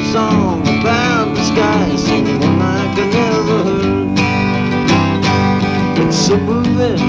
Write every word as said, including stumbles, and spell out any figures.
song about the sky, singing one like I never heard. It's so moving,